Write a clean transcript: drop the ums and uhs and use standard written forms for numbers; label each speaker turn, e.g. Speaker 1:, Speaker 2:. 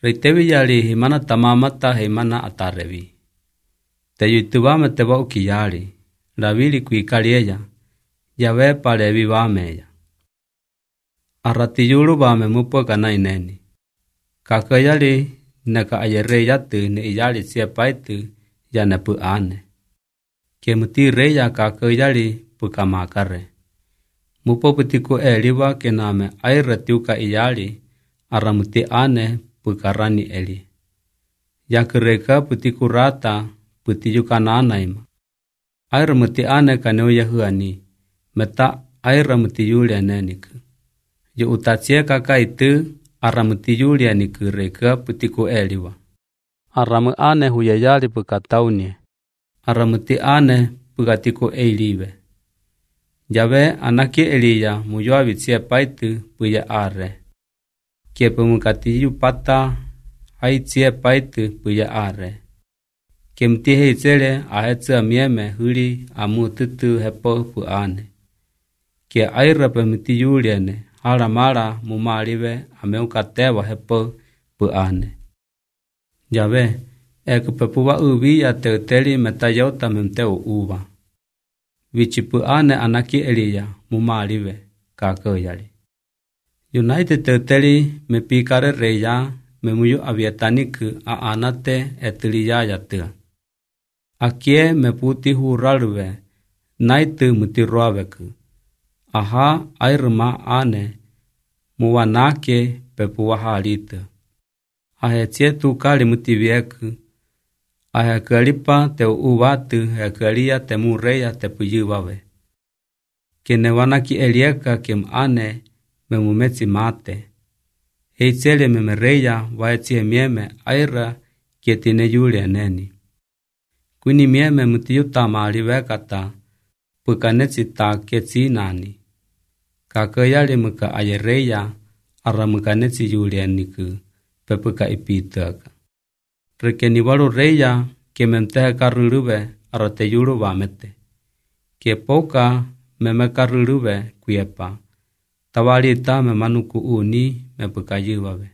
Speaker 1: Reitevi yali himana tamamata himana atarevi. Te yuituvame te vauki yali, ravili kuikalieya, yave palevi vameya. Arratiyulu vame mupoka naineni. Kaka yali neka ayere yatu ni iyali siapaitu ya nepu ane. Kemuti reya kaka yali pukamakare. Mupo putiku eliva kename airatiuka iyali aramuti ane pukarani eli. Yakereka putiku rata putiyuka nanaima. Airamuti ane kaneo yahuani. Meta airamuti yulia neniku. Yu utatsie kaka itu aramuti yulia niku reka putiku eliva. Aramu ane huyayali pukataunie. Aramuti ane pukatiku eilive. Yave anaki eliya muyoavi tsie paitu puya are. Kiepe mukatiyu pata hai tsie paitu puya are. Kemti heitsele ahetsa mieme huli amu tutu hepo pu ane. Kie airape muti yuliane haramara mumalive ameukatewa hepo pu ane. Yave ekupepuwa uviya teuteli metayota memteu uva. Vichipu ane anaki eliya mumalive kakoyali. United teuteli me pikare reya me muyu avietaniku a anate etiliya yatua. Akie me puti huraluve naitu mutiruaveku. Aha airma ane muwanake pepuwa halita. Ahetie tukali mutivieku. Ahekalipa te uvatu hekalia te mureya te puyuvave. Kene wanaki elieka kem ane me mumetsi mate. Heitsele me mereya vaetsie mieme aira kietine yulia neni. Kuni mieme mutiuta maalivekata pukanetsi ta ketsi nani. Kakayali muka ayereya ara mukanetsi yulia niku pepuka ipitaka. Rekeni walu reya ke memtehe karuluve arate yulu vamete. Ke poka meme karuluve kuyepa. Tawalita me manuku uni me pukayuvave.